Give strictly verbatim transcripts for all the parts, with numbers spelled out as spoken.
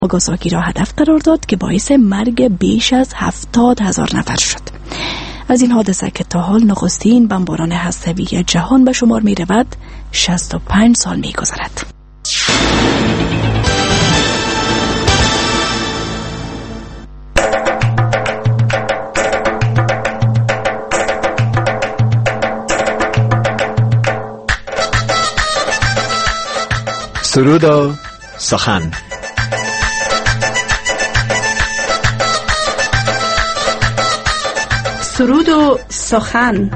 ناگاساکی را هدف قرار داد که باعث مرگ بیش از هفتاد هزار نفر شد. از این حادثه که تا حال نخستین بمباران هسته‌ای جهان به شمار می رود، شصت و پنج سال می گذرد. سرود و سخن. سرود و سخن.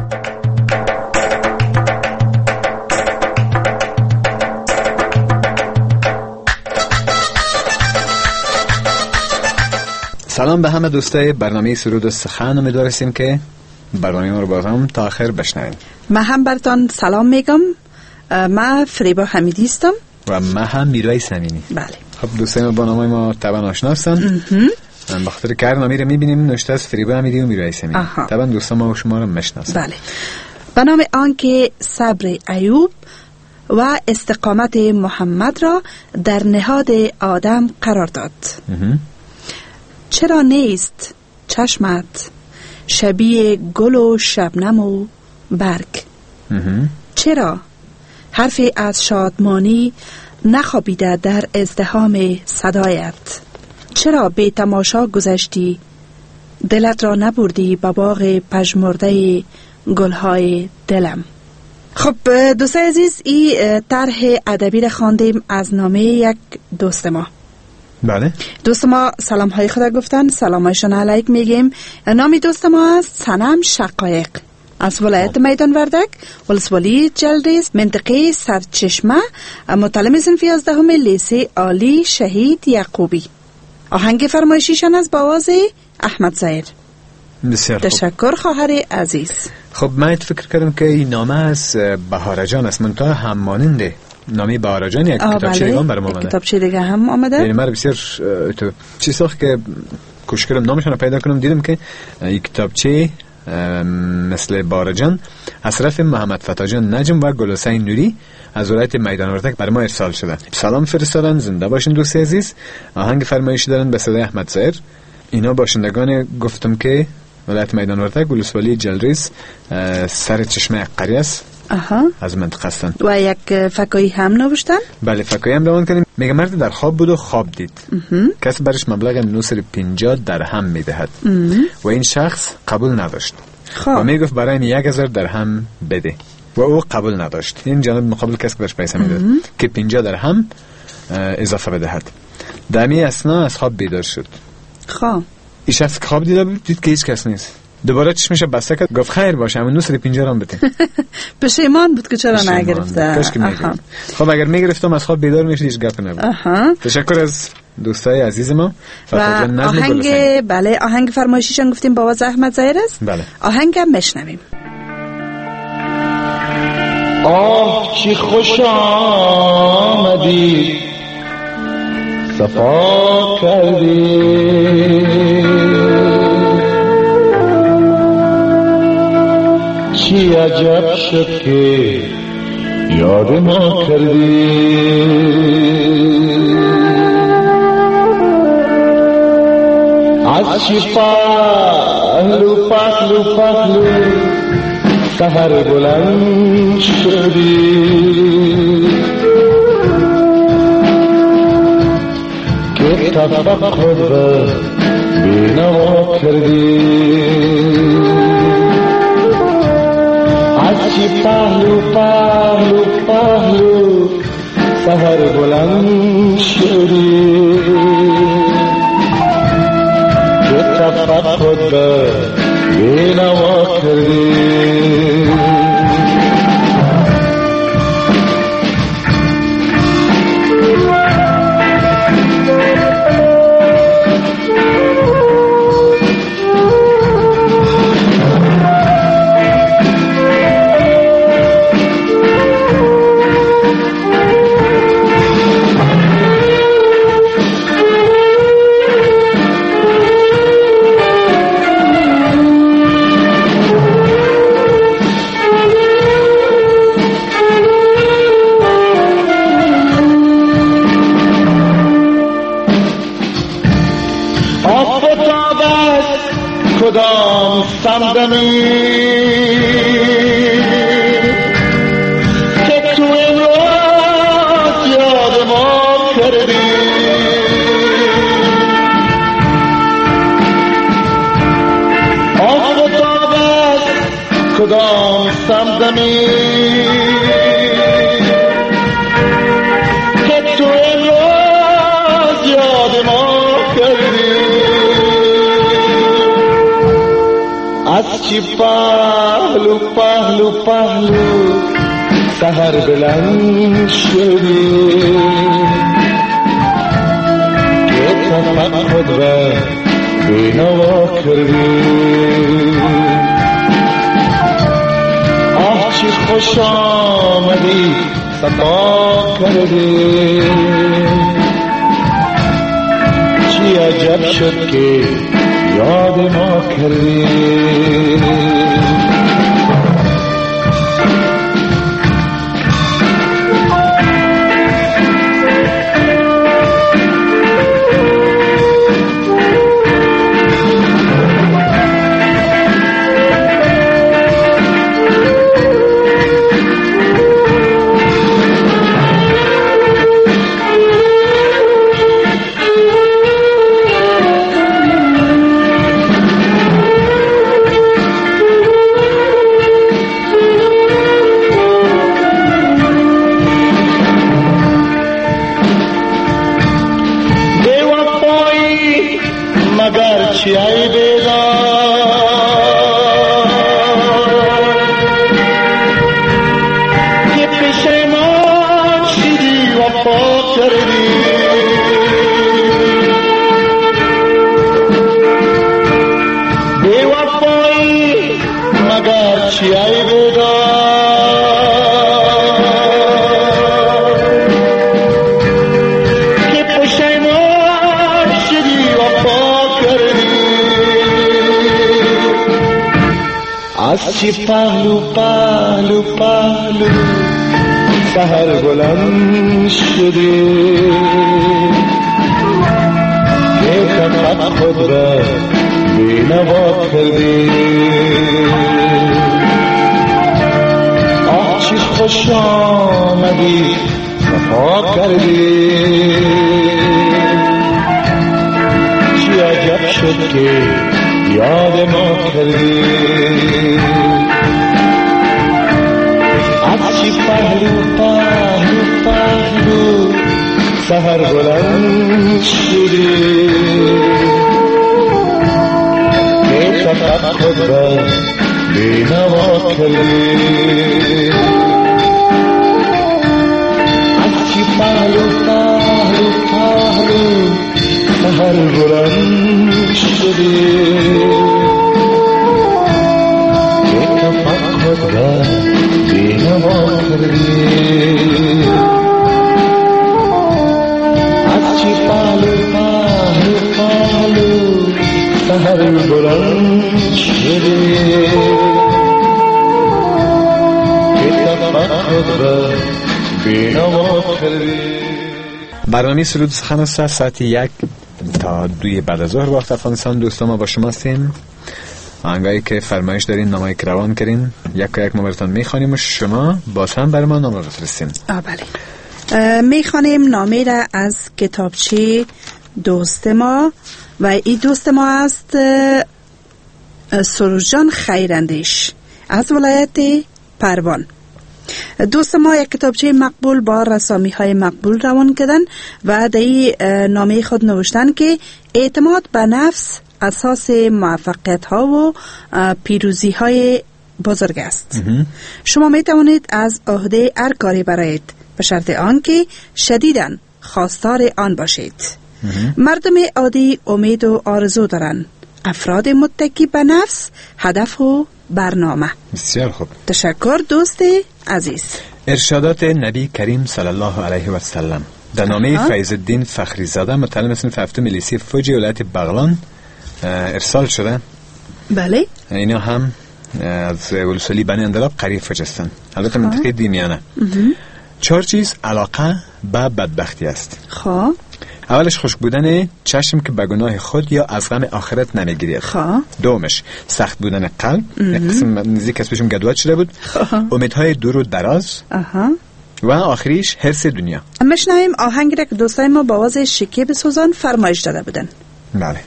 سلام به همه دوستای برنامه سرود و سخن. امیدوار هستیم که برنامه ما رو باز هم تا آخر بشنوین. من هم براتون سلام میگم. من فریبا حمیدی هستم و من هم میروی سمینی. بله. خب دوستای ما با نام ما طبعا آشنا هستن. من بخاطر که هر نامی رو میبینیم نوشته از فریبا حمیدی و میروی سمینی. طبعا دوستا ما و شما رو میشناسن. بله. به نام آن که صبر ایوب و استقامت محمد را در نهاد آدم قرار داد. چرا نیست چشمت شبیه گل و شبنم و برگ؟ چرا حرفی از شادمانی نخوابیده در ازدحام صدایت؟ چرا بی تماشا گذشتی دلت را نبردی به باغ پژمرده گلهای دلم؟ خب دوستای عزیز، این طرح ادبی را خواندیم از نامه یک دوست ما. بله. دوست ما سلام های خدا گفتن، سلامایشان علیک میگیم. نامی دوست ما است صنم شقایق از ولایت میدان وردک، ولسوالی جلریز، منطقه سرچشمه، متعلم صنف یازدهم لیسه عالی شهید یعقوبی. آهنگ فرمایشیشان از با آواز احمد ظاهر. بسیار خوب. تشکر خواهر عزیز. خب من فکر کردم که این نامه از بهار جان است، منتها هم ماننده نامی بهار جان یک کتابچه دیگه هم برام اومده. کتابچه دیگه هم اومده. یعنی من بسیار تو چیزی که کوشش کردم نامشون رو پیدا کنم، دیدم که یک کتابچه مثل بهار جان از طرف محمد فتا جان نجم و گلحسین نوری از ولایت میدان وردک بر ما ارسال شده. سلام فرستادن، زنده باشین دوست عزیز. آهنگ فرمایشی دارن به صدای احمد ظاهر. اینا باشندگان گفتم که ولایت میدان وردک، ولسوالی جلریز، سر چشمه قریه است. آها. از منطقه هستن. و یک فکایی هم نوشتن؟ بله، فکایی هم روان کردیم. میگه مرد در خواب بود و خواب دید. کسی برش مبلغ نوصل پنجاه درهم میدهد و این شخص قبول نداشت. خواب. و میگفت برای این یک هزار درهم بده و او قبول نداشت. این جانب مقابل کسی برش پیسه میداد که پنجاه درهم اضافه بدهد. دمی اثنا از خواب بیدار شد. خواب. این شخص خواب دیده بود، دید که هیچ کس نیست. دوباره چشمش بسته کرد، گفت خیر باشه، همون نوصل پنجاه هم بده. پشیمان بود که چرا نگرفته. کاش که میگرفت. خب اگر میگرفتم از خواب بیدار میشد، هیچ گپ نبود. تشکر از دوستای عزیز ما. و آهنگ بله آهنگ فرمایشیشان گفتیم با آواز احمد ظاهر است. بله. آهنگ هم میشنویم. آه چی خوش آمدی صفا کردی، چی عجب شد که یاد ما کردی. از چی پهلو پهلو پهلو سحر بلند شدی، که تفقد بینوا کردی. از چی پهلو پهلو پهلو سحر بلند شدی، که تفقد بینوا کردی. کدام صمدمی که تو امروز یاد ما کردی. آفتاب است کدام صمدمی که تو امروز یاد ما کردی. از چی پهلو پهلو پهلو سحر بلند شدی که تفق خود را بینوا کردی. آه چی خوش آمدی صفا کردی. چی عجب شد که یاد ما کردی. چی ای بیدار که پشیمان شدی وفا کردی. بی وفایی مگر چی ای بیدار که پشیمان شدی وفا کردی. از چی پهلو پهلو پهلو سحر بلند شدی که تفق خود را بینوا کردی. آه چی خوش آمدی صفا کردی. چی عجب شد که یاد ما کردی. از چی پهلو پهلو پهلو سحر بلند شدی که تفق خود را بینوا کردی. از چی پهلو پهلو پهلو سحر بلند شدی که تفق خود را بینوا کردی. از چی پهلو پهلو پهلو سحر بلند شدی که تفق خود را بینوا کردی. برنامه سرود سخن است. ساعت یک تا دوی بعد از ظهر وقت افغانستان دوستان ما با شما هستیم. آنگاهی که فرمایش دارین نامه که روان کرین یک که یک ما براتون میخوانیم و شما باز هم برای ما نامه بفرستین. آه بله، میخوانیم نامه را از کتابچه دوست ما و این دوست ما است سروش جان خیراندیش از ولایت پروان. دوست ما یک کتابچه مقبول با رسامی های مقبول روان کردن و در این نامه خود نوشتن که اعتماد به نفس اساس موفقیت ها و پیروزی های بزرگ است. شما می توانید از عهده هر کاری برایت به شرط آن که شدیداً خواستار آن باشید. مردم عادی امید و آرزو دارند، افراد متکی به نفس هدف و برنامه. بسیار خوب، تشکر دوست عزیز. ارشادات نبی کریم صلی الله علیه و سلم در نامه فیض الدین فخری زاده متعلم صنف هفتم لیسه فوجی ولایت بغلان ارسال شده. بله، اینا هم از ولسوالی بنی اندراب قریب فوج هستند، البته منطقه دیمیانه. چهار چیز علاقه به بدبختی است. خب اولش خشک بودن چشم که به گناه خود یا از غم آخرت نمیگیرید. خواه دومش سخت بودن قلب، یک قسم نزدیک اسمشون گدوات شده بود. امیدهای دور و دراز. آها. و آخریش حرص دنیا. مشنویم آهنگی را که دوستای ما با آواز شکیب سوزان فرمایش داده بودن. بله.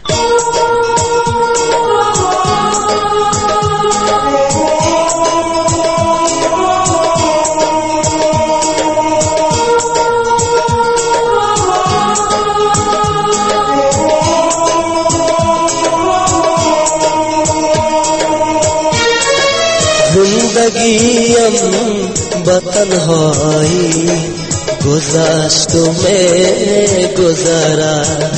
زندگیم با تنهایی گذشت و می گذرد.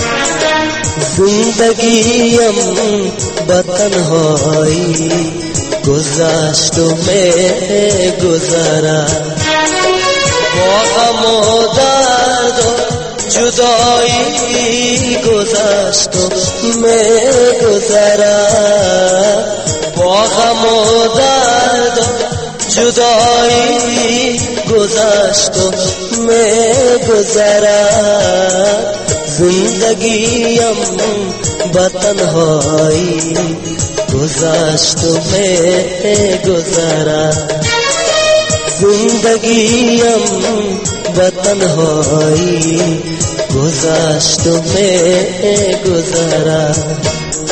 زندگیم با تنهایی گذشت و می گذرد. با غم و درد و جدایی گذشت و می گذرد. با غم و درد و جدایی گذشت و می گذرد. زندگیم با تنهایی گذشت و می گذرد. زندگیم با تنهایی گذشت و می گذرد.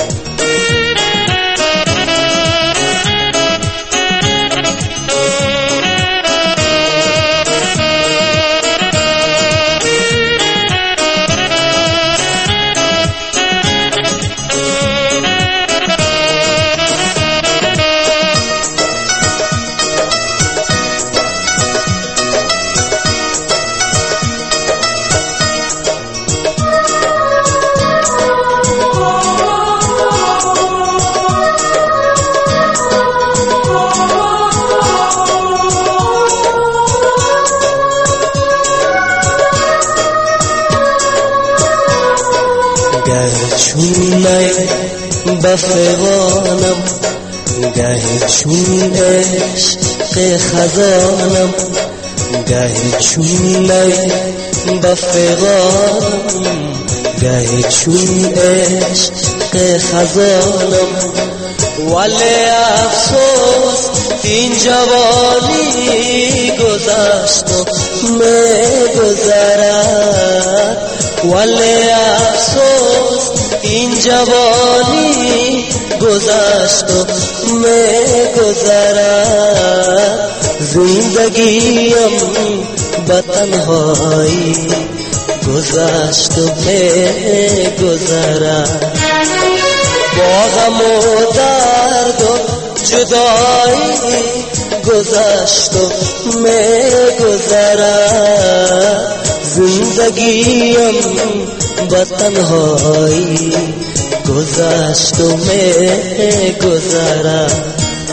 بفغانم گاهی چون عشق خزانم، گاهی چون نی بفغانم گاهی چون عشق خزانم. ولی افسوس این جوانی گذشت و می گذرد. ولی افسوس این جوانی گذشت و می گذرد. زندگیم با تنهایی گذشت و می گذرد. با غم و درد و جدایی گذشت و می گذرد. زندگیم با تنهایی گذشت و می گذرد.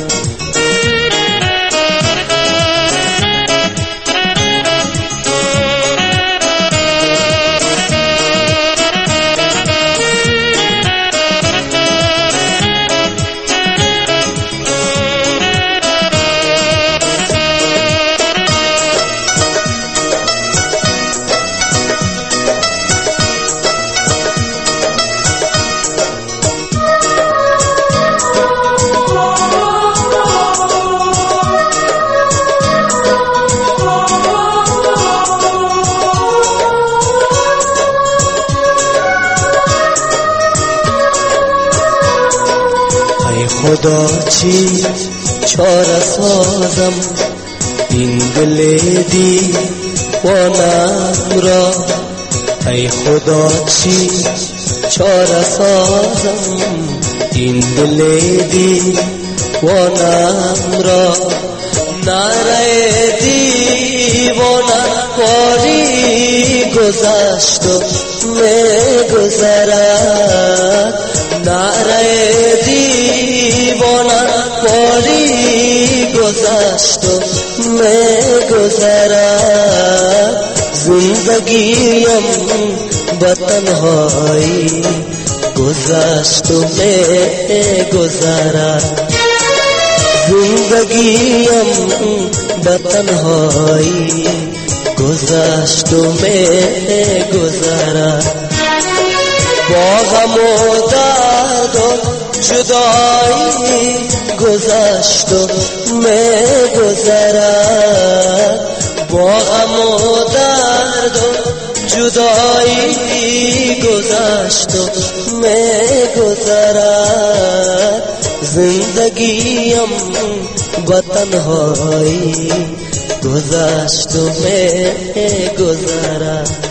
خدا چی چاره سازم این دل دیوانم را. ای خدا چی چاره سازم این دل دیوانم را. نره دیوانم کاری گذشت و می گذرد. نره دیوانم کاری گذشت و می گذرد. زندگیم با تنهایی گذشت و می گذرد. زندگیم با تنهایی گذشت و می گذرد. با غم و درد و جدایی گذشت و می‌گذرد با غم و درد و جدایی گذشت و می‌گذرد زندگیم با تنهایی گذشت و می‌گذرد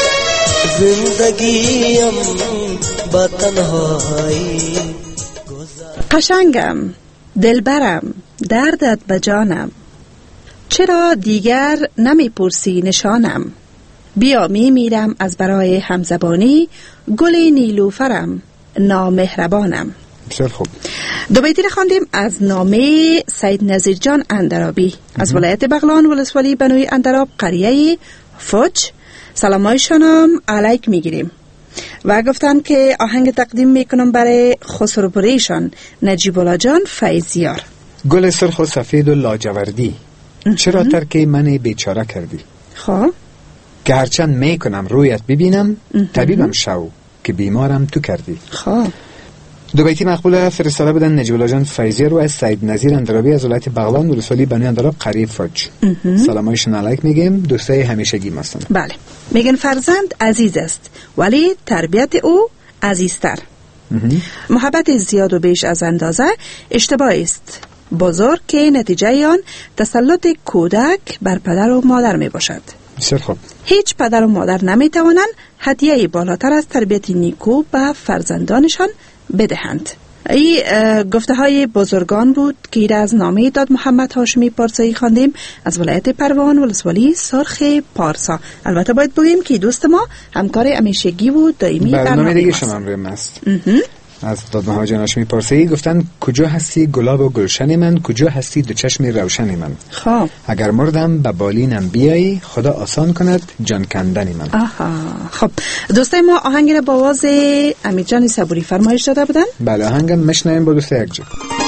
زندگیم با تنهایی گذشت. قشنگم، دلبرم، دردت به جانم، چرا دیگر نمی پرسی نشانم؟ بیا می میرم از برای همزبانی، گل نیلوفرم، نامهربانم. بسیار خوب. دو بیتی را خواندیم از نامه سید نظیر جان اندرابی از ولایت بغلان ولسوالی بنوی اندراب قریه فوج. سلامایشانم علیک میگیریم و گفتن که آهنگ تقدیم میکنم برای خسروپوریشان نجیب الله جان فیضیار. گل سرخ و سفید و لاجوردی چرا ترک من بیچاره کردی؟ خب که هرچند میکنم رویت ببینم طبیبم شو که بیمارم تو کردی. خب دو بیتی مقبول فرستاده بودن نجیب الله جان فیضیار و از سید نظیر اندرابی از ولایت بغلان ولسوالی بنوی اندراب قریه فوج. سلامایشون علیک میگیم، دوستای همیشگی هستن. بله، میگن فرزند عزیز است ولی تربیت او عزیزتر. محبت زیاد و بیش از اندازه اشتباه است بزرگ که نتیجه آن تسلط کودک بر پدر و مادر می باشد. بسیار خوب. هیچ پدر و مادر نمی توانند هدیه بالاتر از تربیت نیکو به فرزندانشان بدهند. ای گفته های بزرگان بود که ایر از نامه داد محمد هاشمی پارسایی خواندیم از ولایت پروان ولسوالی سرخ پارسا. البته باید بگیم که دوست ما همکار همیشگی و دائمی برنامه دیگه شما هم روی است. از داد محمد جان هاشمی پارسایی گفتن کجا هستی گلاب و گلشن من، کجا هستی دو چشم روشن من. خب اگر مردم به بالینم بیایی خدا آسان کند جان کندن من. آها. خب دوستای ما آهنگ را با آواز امیر جان صبوری فرمایش داده بودن. بله آهنگم مشنویم با دوست یک جا.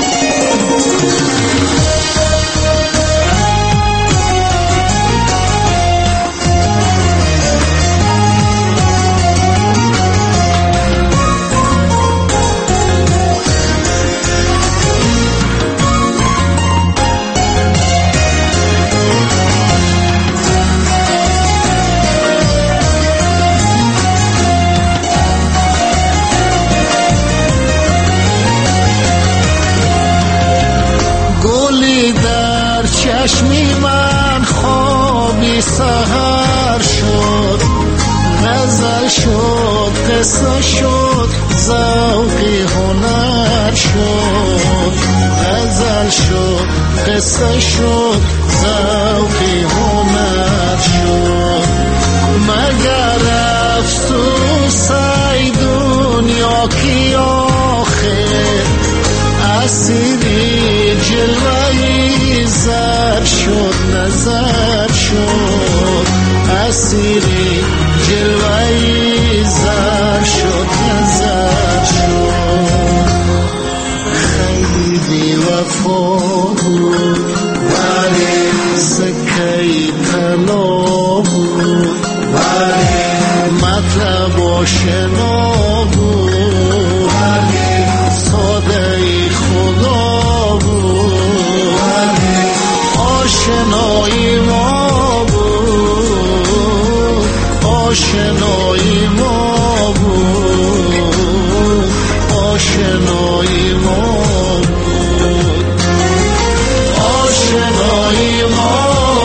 چشمی من خوابی سحر شد، غزل شد قصه شد ذوقی هنر شد، غزل شد قصه شد ذوقی هنر شد. مگر افسوس ای دنیا کی آخر اسیری جلوهی زر شد نظر شد، اسیری جلوهی زر شد نظر شد. خیلی بی وفا بود ولی سکهی طلا بود، ولی مطلب آشنا بود، ولی سادهی خدا بود، ولی آشنایی ما بود، آشنایی ما بود، آشنایی ما بود، آشنایی ما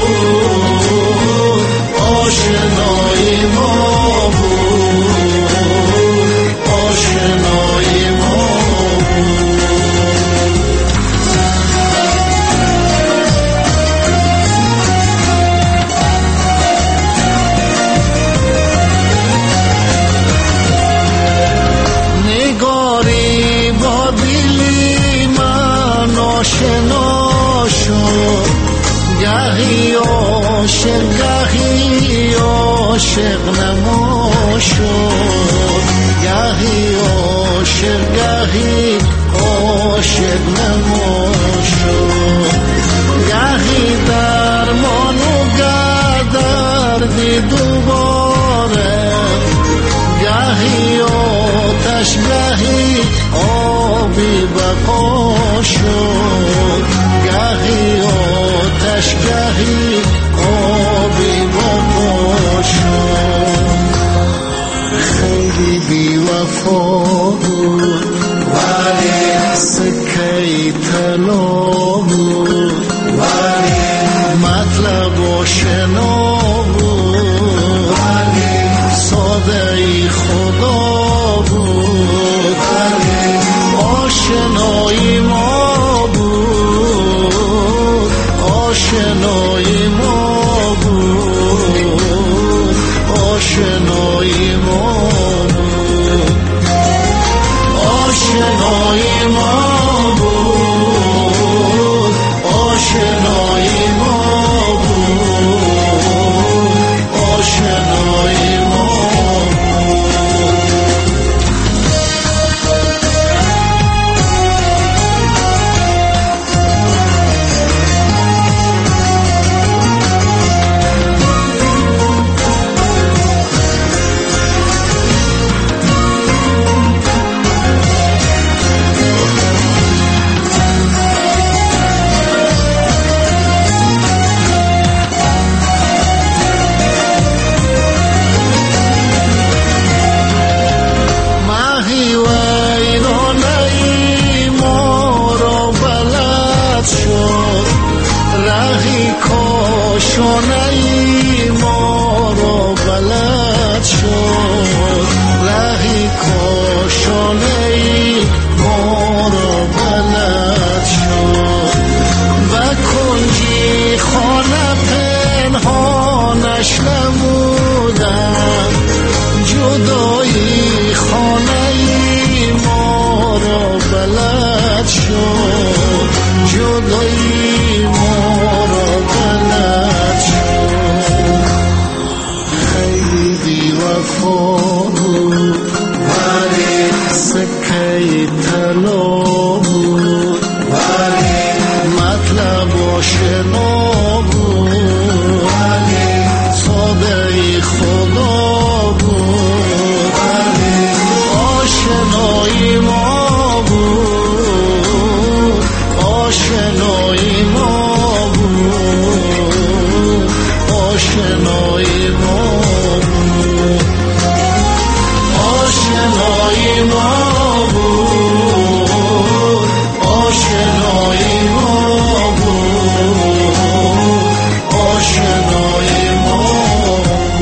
بود، آشنایی ما بود، آشنایی ما بود. نگاری با دلی من آشنا شد، گهی عاشق گهی عاشق نما شد، گهی عاشق گهی عاشق نما شد، گهی درمان و گه دردی دوباره، گهی گهی آبی وفا شد خیلی بی وفا بود ولی سکه طلا بود ولی مطلب آشنا بود ولی ساده ای خدا بود ولی آشنایی ما بود آشنایی ما بود آشنایی ما بود آشنایی ما بود آشنایی ما بود آشنایی ما شونایی ما رو بلد شد رهی کاشانهی ما رو بلد شد و کنجی خانه پنهانش نمودم جدایی خانهی ما رو بلد شد جدایی ما رو بلد شد خیلی بی وفا بود ولی سکه طلا بود ولی مطلب آشنا بود ولی ساده ای خدا بود ولی آشنایی ما بود آشنایی ما بود آشنایی ما بود آشنایی ما بود آشنایی ما بود آشنایی ما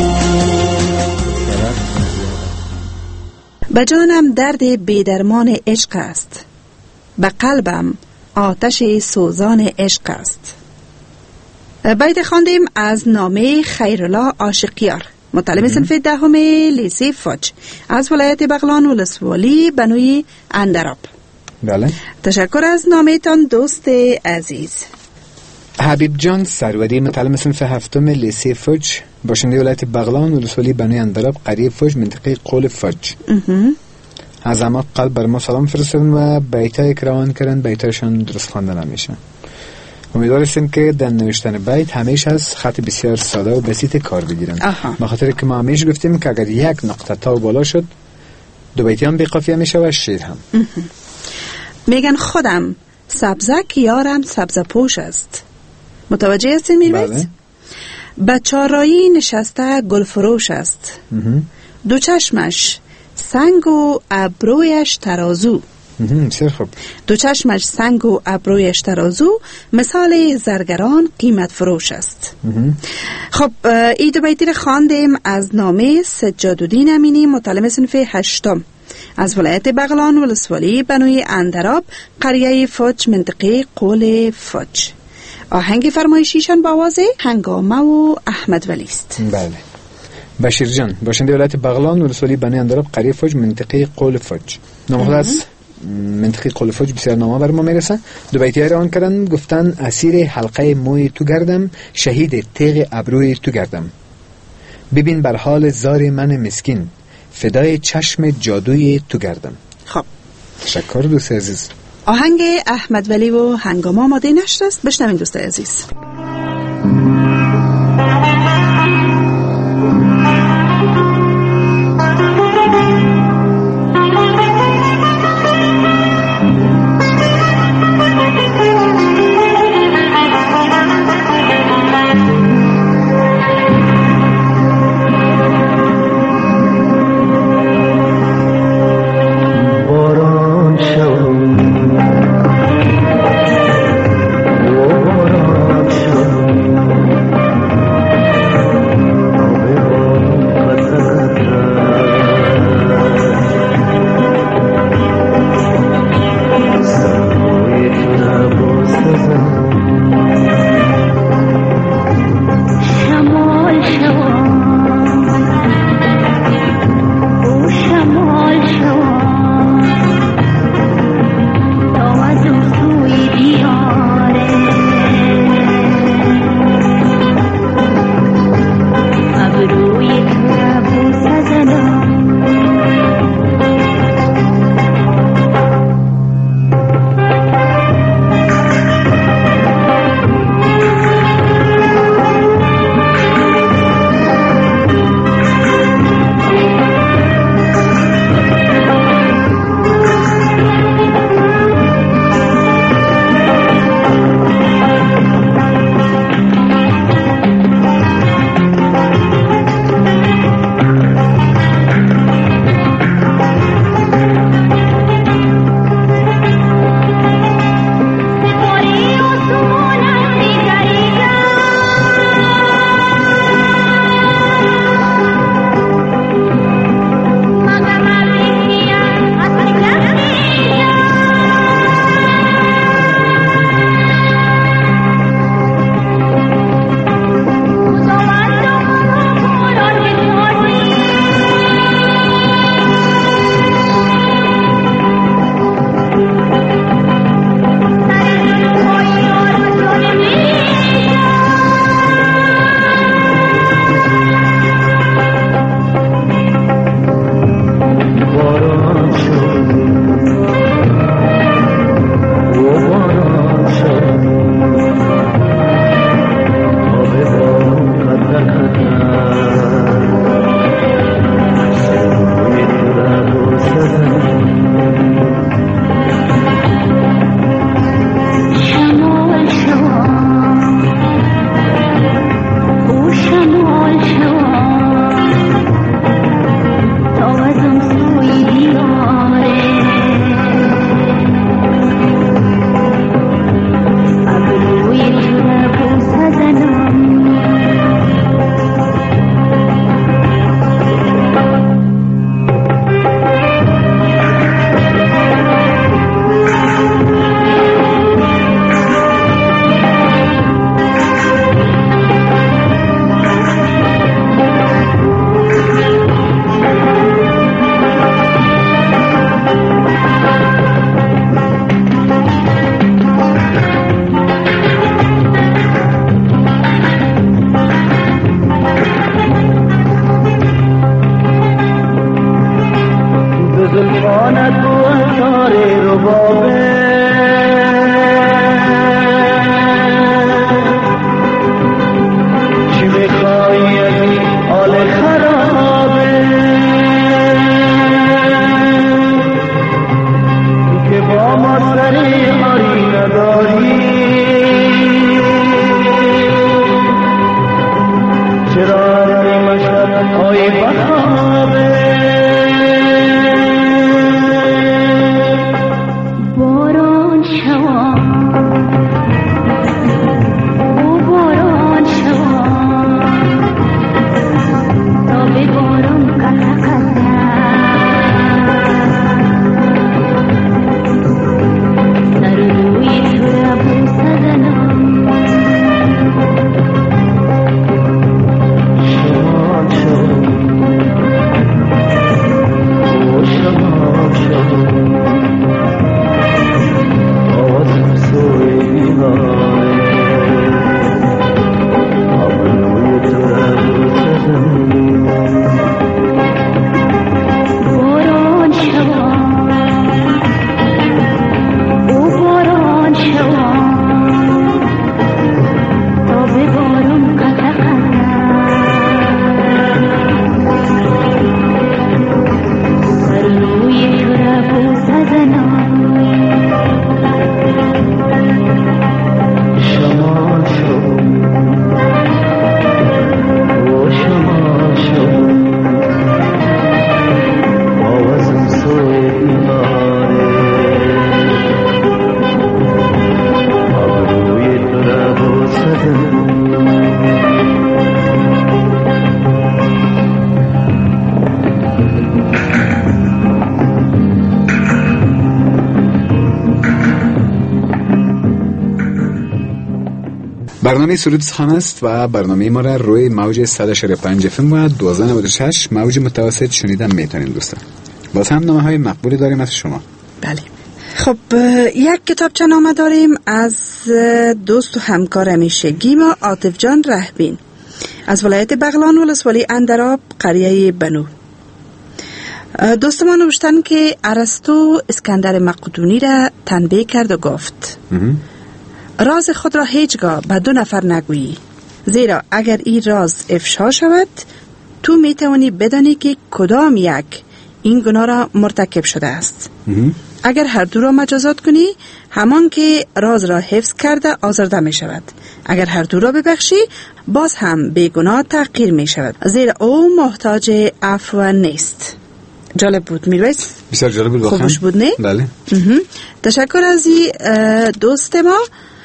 به جانم درد بیدرمان عشق است به قلبم آتش سوزان عشق است. بیت خواندیم از نامه خیرالله عاشقیار مطالب صنف دهم لیسه فوج از ولایت بغلان ولسوالی بنوی اندراب. بله. تشکر از نامه‌تان دوست عزیز. حبیب جان سروری مطالب صنف هفتم لیسه فوج باشنده ولایت بغلان ولسوالی بنوی اندراب قریه فوج منطقه قول فوج. از اما قلب بر ما سلام فرستادن و بیتای که روان کردن بیتایشان درست خوانده نمیشه. امیدوارستیم که در نوشتن بیت همیشه از خط بسیار ساده و بسیط کار بگیرن. به خاطر که ما همیشه گفتیم که اگر یک نقطه تا بالا شد دو بیتی هم بی قافیه میشه و شعر هم. میگن خودم سبزک یارم سبز پوش است. متوجه هستین میرویز؟ بله. به چارایی نشسته گل فروش است. دو چشمش سنگ و ابرویش ترازو. بسیار خوب. دو چشمش سنگ و ابرویش ترازو مثال زرگران قیمت فروش است. خب ای دو بیتی رو خواندیم از نامه سجادالدین امینی مطالب صنف هشتم از ولایت بغلان ولسوالی بنوی اندراب قریه فوج منطقه قول فوج. آهنگ فرمایشیشان با آواز هنگامه و احمد ولی است. بله. بشیر جان باشنده ولایت بغلان ولسوالی بنوی اندراب قریه فوج منطقه قول فوج. نام خود از منطقه قول فوج بسیار نامه بر ما میرسه. دو بیتی را آن کردن گفتن اسیر حلقه موی تو گردم شهید تیغ ابروی تو گردم ببین بر حال زار من مسکین فدای چشم جادوی تو گردم. خب تشکر دوست عزیز. آهنگ احمد ولی و هنگامه آماده نشد است. بشنوین دوست عزیز. زلفانت و اتار ربابه چی میخوایی از این حال خرابه که با ما سری حالی نداری چرا نمیشد های بخوابه باران شوا او باران شوا تا به باران کتا کتا سر روی تو را بوسدنم برنامه سرود سخن است و برنامه ما را روی موج صد و هشتاد و پنج اف ام و دوازده نود و شش موج متوسط شنیدن میتونید دوستان. باز هم نامه های مقبولی داریم از شما. بله. خب یک کتابچه نامه داریم از دوست و همکار همیشگی ما عاطف جان رهبین از ولایت بغلان ولسوالی اندراب قریه بنو. دوست ما نوشتن که ارسطو اسکندر مقدونی را تنبیه کرد و گفت راز خود را هیچگاه به دو نفر نگویی، زیرا اگر این راز افشا شود تو میتوانی بدانی که کدام یک این گناه را مرتکب شده است. اگر هر دو را مجازات کنی همان که راز را حفظ کرده آزرده می شود، اگر هر دو را ببخشی باز هم بیگناه تحقیر می شود، زیرا او محتاج عفو نیست. جالب بود میرویس؟ بسیار جالب بود. خوبش بود نه؟ بله. تشکر از دوست ما.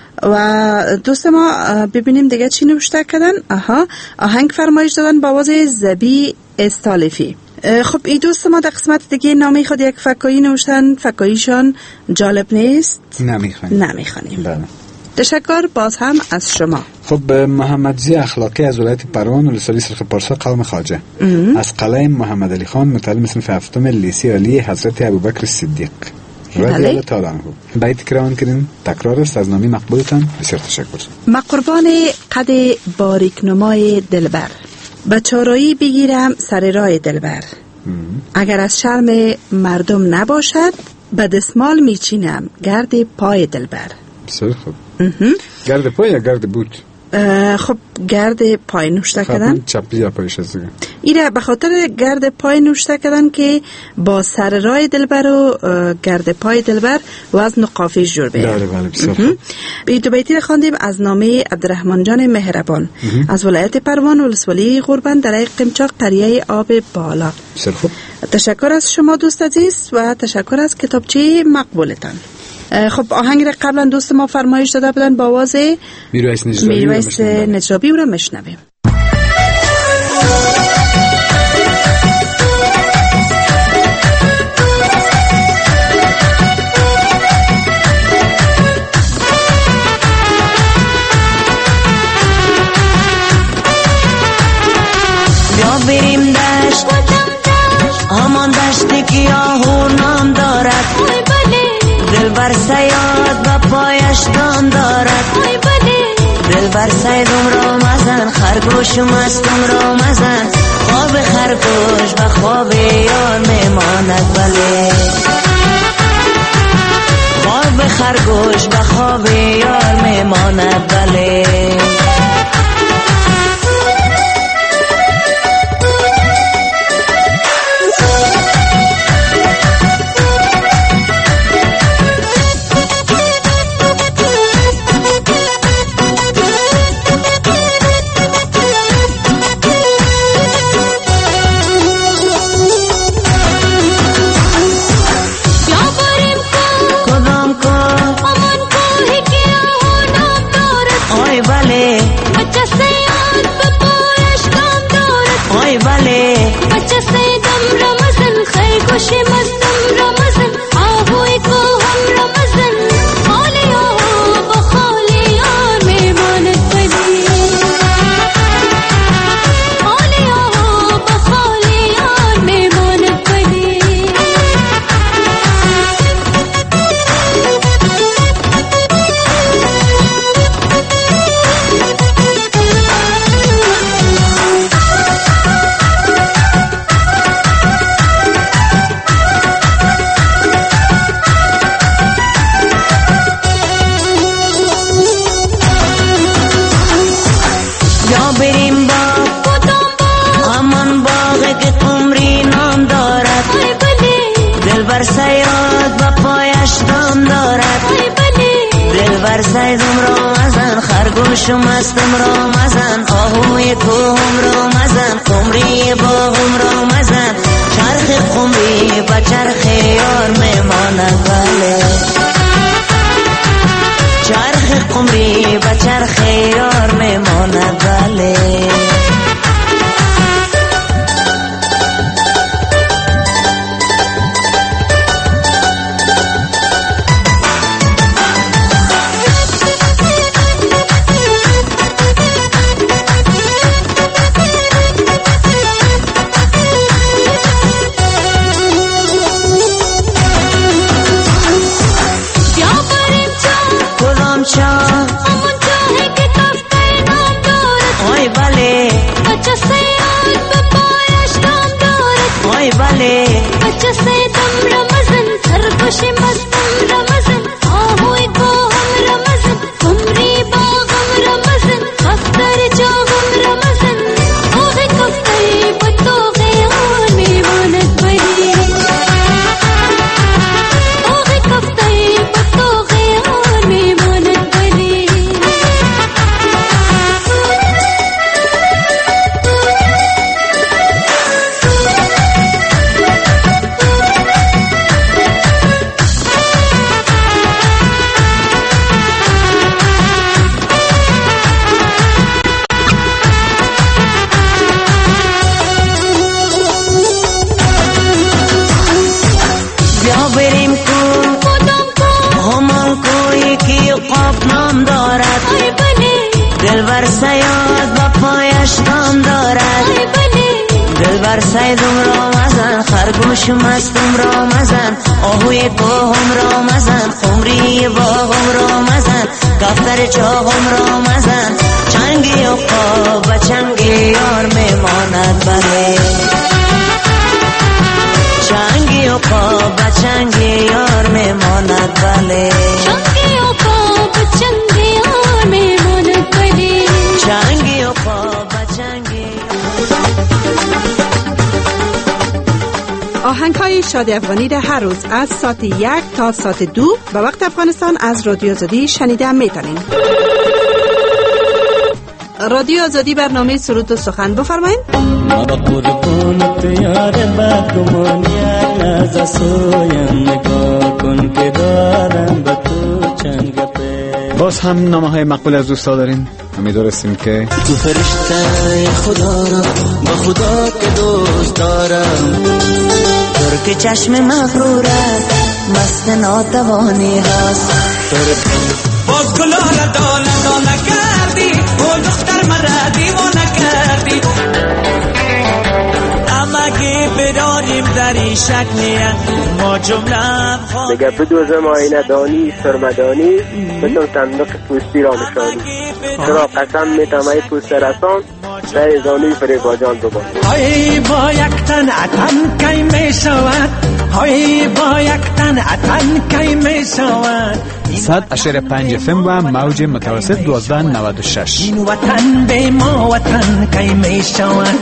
و دوست ما ببینیم دیگه چی نوشته کردن. آها، آهنگ فرمایش دادن با آواز زبی استالفی. خب این دوست ما در قسمت دیگه نامه خود یک فکایی نوشتن، فکاییشان جالب نیست، نمیخوانیم نمیخوانیم. بله. تشکر باز هم از شما. خب محمدزی اخلاقی از ولایت پروان ولسوالی سرخ پارسا قوم خواجه از قلعه محمد علی خان متعلم صنف هفتم لیسه عالی حضرت ابوبکر صدیق رضی الله تعالی عنه. بیت کران کردین تکرار است از نامی مقبولتان. بسیار تشکر. ما قربان قد باریک نمای دلبر، به چارایی بگیرم سر راه دلبر. اگر از شرم مردم نباشد به دستمال میچینم گرد پای دلبر. بسیار خوب. گرد پای یا گرد بود؟ خب گرد پای نوشته کردن. چپی یا پایش از دیگه ایره به خاطر گرد پای نوشته کردن که با سر راه دلبر و گرد پای دلبر وزن و قافیه جور بیه. بله بله بسیار خوب. به دو بیتی را خواندیم از نامه عبدالرحمن جان مهربان از ولایت پروان ولسوالی غربن در قمچاق قریه آب بالا. بسیار خوب. تشکر از شما دوست عزیز و تشکر از کتابچه مقبولتان. خب آهنگ را قبلا دوست ما فرمایش داده بودن با آواز میرویس نجرابی میرویس نجرابی را مشنویم. بیا بریم دشت همان دشتی که آهو نام دارد، دلبر سیاد با پایش دام دارد، دلبر سیدم را مست مزن خرگوش مستم را مزن خواب خرگوش و خواب یار میماند بله خواب خرگوش و خواب یار میماند بله خرگوش مستم را مزن آهوی کوهم را مزن قمری باغم را مزن چرخ قمری با چرخ یار میماند بله چرخ قمری با چرخ یار میماند بله خرگوش مستم را مزن آهوی کوهم را مزن قمری باغم را مزن دفتر چاهم را مزن چنگی و خواب و چنگی یار میماند بله چنگی و خواب و چنگی یار میماند بله چنگی و خواب و چنگی یار میماند بله چنگی و خواب و چنگی آهنگ‌های شادی افغانی در هر روز از ساعت یک تا ساعت دو به وقت افغانستان از رادیو آزادی شنیده میتونین. رادیو آزادی برنامه سرود و سخن بفرمایید. ما قربونت یار بدگمان یک لحظه سویم نگاه کن که دارم به تو چند گپه. باز هم نامه های مقبول از دوستا دارین. امیدوارستیم که تو فرشته خدا را با خدا که دوست دارم ترک چشم مغرورت مست ناتوانی هست باز گلال داله داله کردی او دختر مرا دیوانه کردی اما اگه براریم در این شکلیه ما جمله میگه بدوزم آینه دانی سرمدانی مثل صندوق پوستی را نشانی چرا قسم میتم ای پوست رسان در زانی فریباجان دوبان های با یک تن اتن کی می شود های با یک تن اتن کی می شود صد اشاره پنج فم و موج متوسط دوازده نود و شش این وطن به ما وطن کی می شود.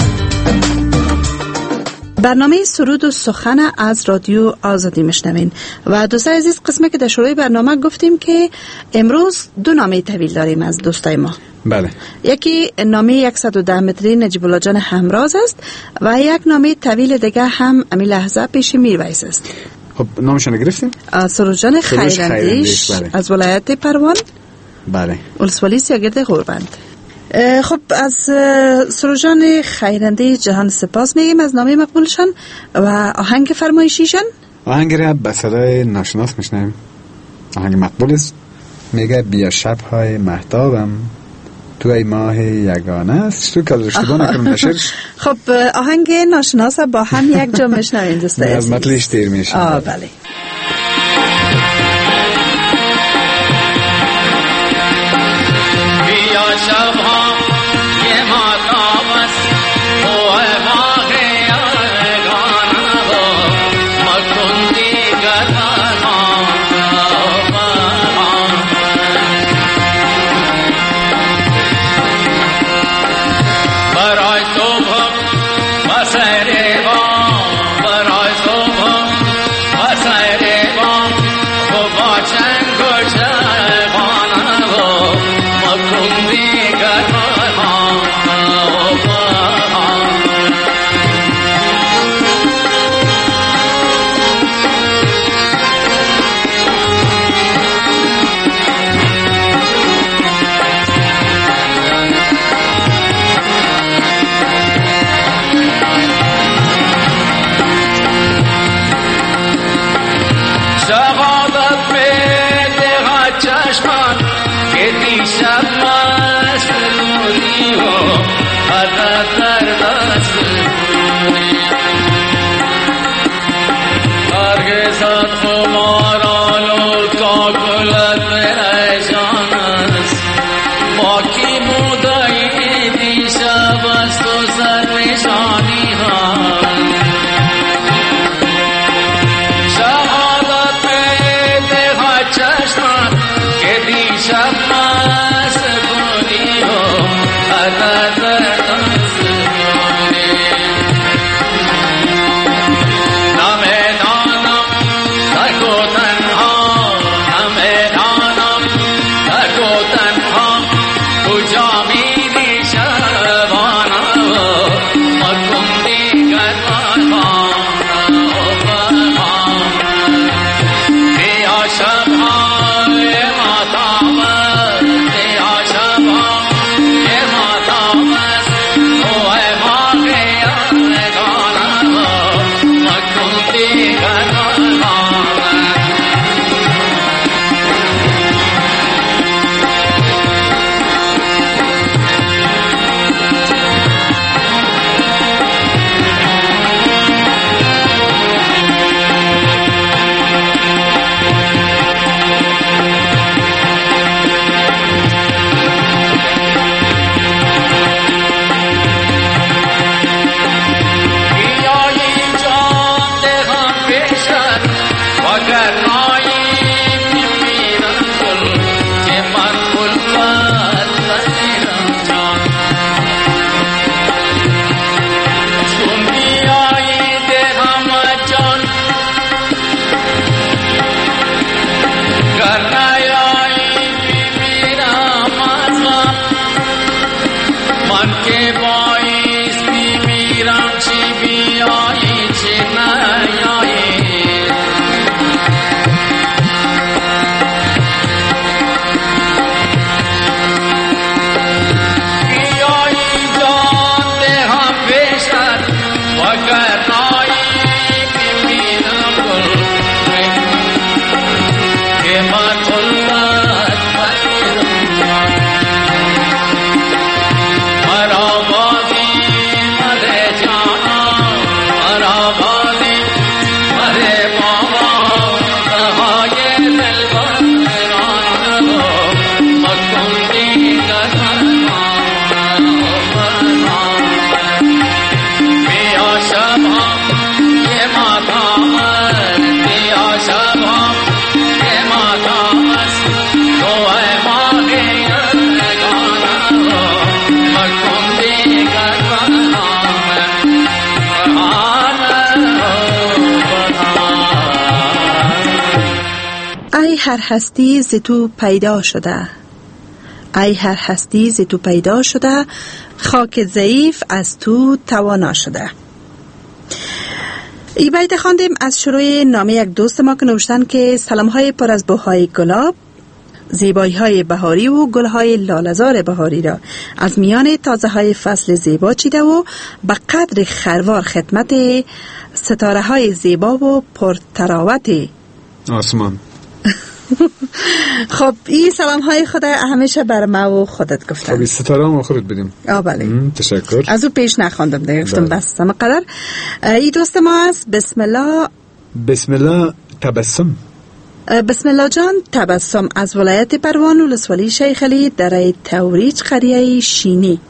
برنامه سرود و سخن از رادیو آزادی میشنوین و دوستان عزیز قسمه که در شروع برنامه گفتیم که امروز دو نامه طویل داریم از دوستای ما. بله. یکی نامه صد و ده متری نجیب الله جان همراز است و یک نامه طویل دیگه هم امی لحظه پیش میرویس است. خب نامشون گرفتیم؟ سروش جان خیراندیش بله. از ولایت پروان. بله. ولسوالی سیاگرد غوربند. خب از سروجان خیرنده جهان سپاس میگیم از نامه مقبولشان و آهنگ فرمایشیشان. آهنگ را به صدای ناشناس میشنیم. آهنگ مقبول است. میگه بیا شب‌های مهتابم تو ای ماه یگانه است. تو که اشتباه نکنم نشرش. خب آهنگ ناشناس با هم یک جا میشنویم دوستان عزیز. از مطلعش دیر میشه. آه بله. ای هر هستی ز تو پیدا شده، ای هر هستی ز تو پیدا شده، خاک ضعیف از تو توانا شده. ای بیت خواندیم از شروع نامه یک دوست ما که نوشتن که سلام‌های پر از بوهای گلاب، زیبایی‌های بهاری و گل‌های لاله‌زار بهاری را از میان تازه‌های فصل زیبا چیده و به قدر خروار خدمت ستاره‌های زیبا و پرتراوت آسمان. خب این سلام‌های خدا همیشه بر ما و خودت گفتم. خب این ستاره هم آخرت بدیم. آه بله. تشکر. از او پیش نخواندم دیگه، گفتم بس هم قدر. این دوست ما است. بسم الله. بسم الله تبسم. بسم الله جان تبسم از ولایت پروان ولسوالی شیخ علی در توریج قریه شینی.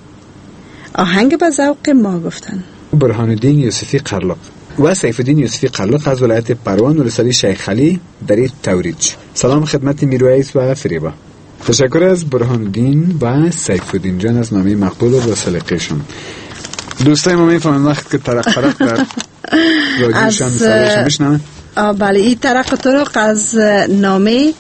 آهنگ به ذوق ما گفتن. برهان الدین یوسفی قرلق و سیف الدین یوسفی قرلق از ولایت پروان ولسوالی شیخ علی در توریج. سلام خدمت میرویس و فریبا. تشکر از برهان الدین و سیف الدین جان از نامه مقبول و با سلیقه‌شون. دوستای ما میفهمن وقت که طرق طرق در رادیوشان صداشون میشنن. آه بله این طرق طرق از نامه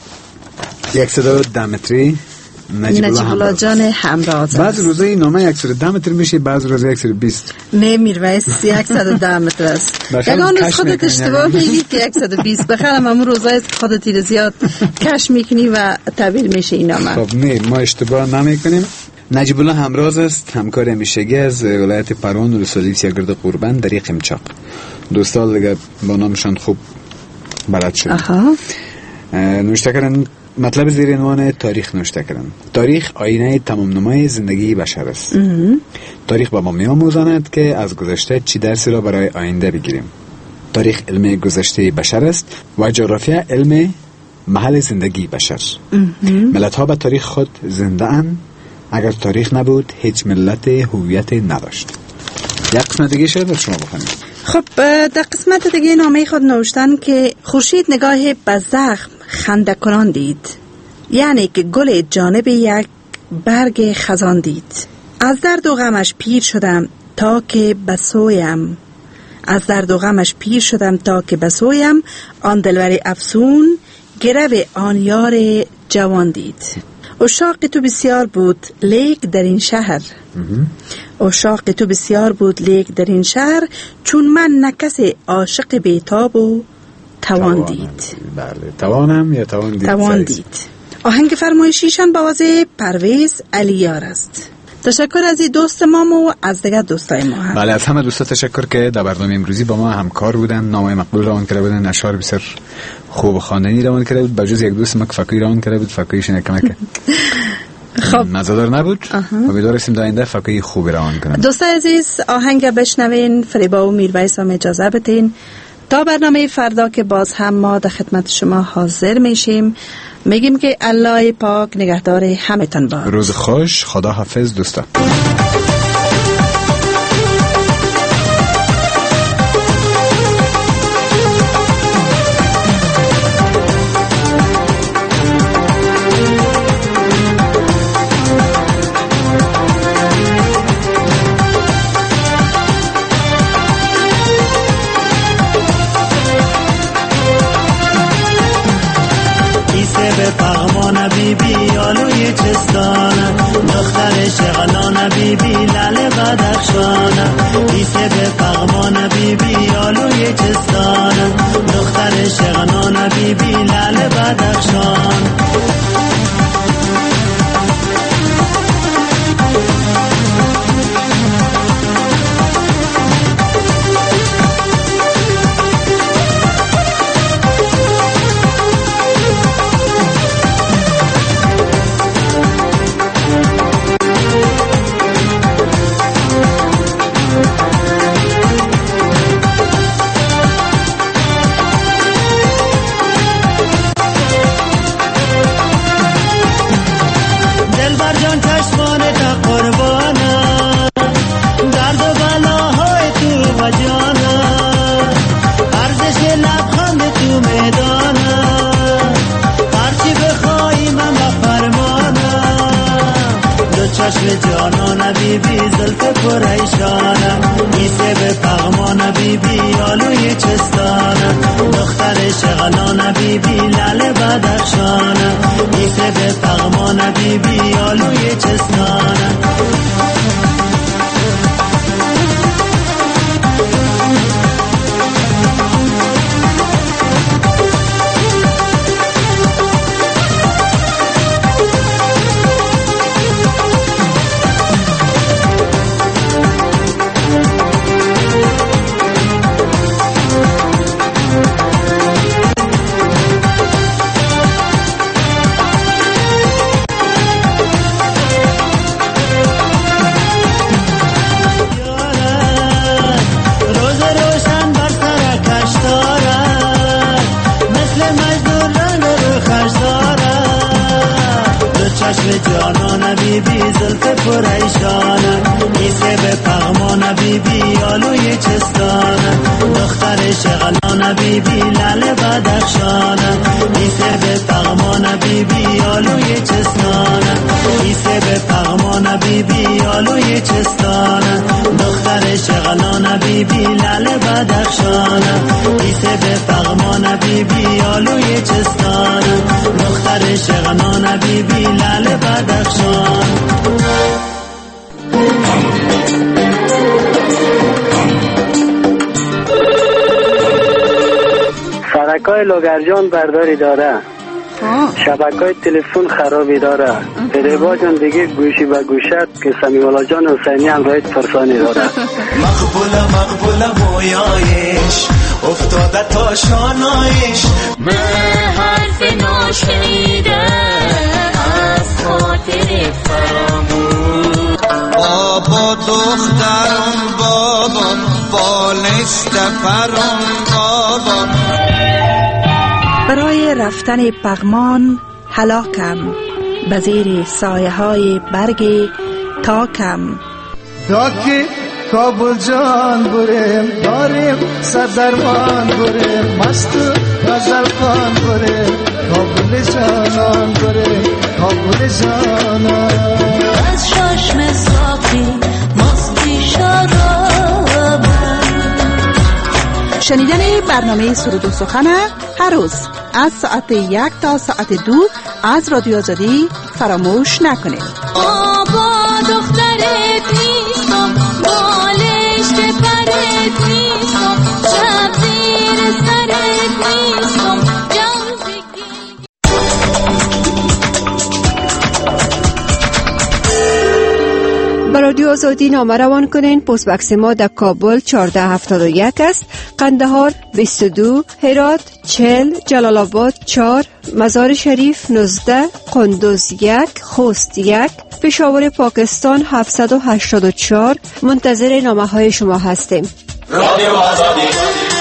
یک صدا ده متری نجیب الله جان همراز. بعض روزا این نامه یک صد و ده متر میشه، بعض روزا یک صد و بیست. نه میرویس یک صد و ده متر است. یگان روز خودت اشتباه میگی که یک صد و بیست. بخیرم همون روزایی است که خودت رو زیاد کش میکنی و تبدیل میشه این نامه. خب نه ما اشتباه نمیکنیم. نجیب الله همراز است، همکار همیشگی از ولایت پروان ولسوالی سیاگرد قربان در قمچاق. دوستان دیگه با نامشان خوب بلد شد. آها. نوشته کردن مطلب زیر عنوان تاریخ نوشته کردن. تاریخ آینه تمام نمای زندگی بشر است. تاریخ به ما می‌آموزاند که از گذشته چی درسی را برای آینده بگیریم. تاریخ علم گذشته بشر است و جغرافیا علم محل زندگی بشر. ملت‌ها به تاریخ خود زنده اند. اگر تاریخ نبود هیچ ملت هویت نداشت. یک قسمت دیگه شاید شما بخونید. خب در قسمت دیگه نامه خود نوشتن که خورشید نگاه به زخم خنده کنان دید، یعنی که گل جانب یک برگ خزان دید. از درد و غمش پیر شدم تا که بسویم، از درد و غمش پیر شدم تا که بسویم، آن دلبر افسون گرو آن یار جوان دید. عشاق تو بسیار بود لیک در این شهر، عشاق تو بسیار بود لیک در این شهر، چون من نکس عاشق بیتاب و توان دید. بله توانم یا توان دید. توان دید. آهنگ فرمایشیشان با واسه پرویز علیار است. تشکر از این دوست ما و از دیگر دوستای ما هم. بله از همه دوستا تشکر که در برنامه امروزی با ما همکار بودن، نامه مقبول روان کرده بودن، اشعار بسیار خوب خواندنی روان کرده بود. بجز یک دوست ما که فکری روان کرده بود، فکریش نکمک خب مزادار نبود. امیدوار هستیم در آینده فکری خوبی روان کنن. دوستای عزیز آهنگ بشنوین. فریبا و میرویس هم اجازه بدین تا برنامه فردا که باز هم ما در خدمت شما حاضر میشیم. میگیم که الله پاک نگهدار همتون باد. روز خوش. خدا حافظ دوستا. بیبی آلوی چستانه، دختر شغلانه بیبی لال بدخشانه. ایسه به فغمانه بیبی آلوی چستانه، دختر شغلانه بیبی لال بدخشان. جانان بیبی زلف پریشانه، ایسه به فغمان بیبی آلوی چستانه، دختر شغلان بیبی لال بدخشانه میسه به پغمان بی بی آلوی چستانه جانان بی بی زلف پریشانه میسه به پغمان بی بی آلوی چستانه دختر شغلان بی بی لال بدخشانه میسه به پغمان بی بی آلوی چستانه میسه به پغمان بی بی آلوی چستانه دختر شغلان بی بی لال بدخشانه میسه به پغمان بی بی آلوی چستانه دختر شغلان بی بی لال بدخشان سرکای لوگرجان برداری داره، شبکای تلفن خرابی داره، تریبا جان دیگه گوشی به گوشت که سمیولا جان حسینی هم رایت فرسانی داره. مقبوله مقبوله مویایش افتاده تا شانایش به حرف ناشنیده از خاطر فراموش بابا دخترم بابا بالشت پرم بابا برای رفتن پغمان هلاکم به زیر سایه های برگ تاکم داکی کابل جان بریم داریم صدرمان بریم مست غزل خان بریم کابل جانان بریم کابل جانان از ششم ساقی مستی شراب. شنیدن برنامه سرود و سخن هر روز از ساعت یک تا ساعت دو از رادیو آزادی فراموش نکنید. بابا دخترت نیستم بالشت پرت نیستم شب زیر سرت نیستم با رادیو آزادی نامه روان کنین. پست بکس ما در کابل چهارده هفتاد و یک است، قندهار بیست و دو، هرات چهل، جلال آباد چهار، مزار شریف نوزده، قندوز یک، خوست یک، پشاور پاکستان هفتصد و هشتاد و چهار. منتظر نامه های شما هستیم. رادیو آزادی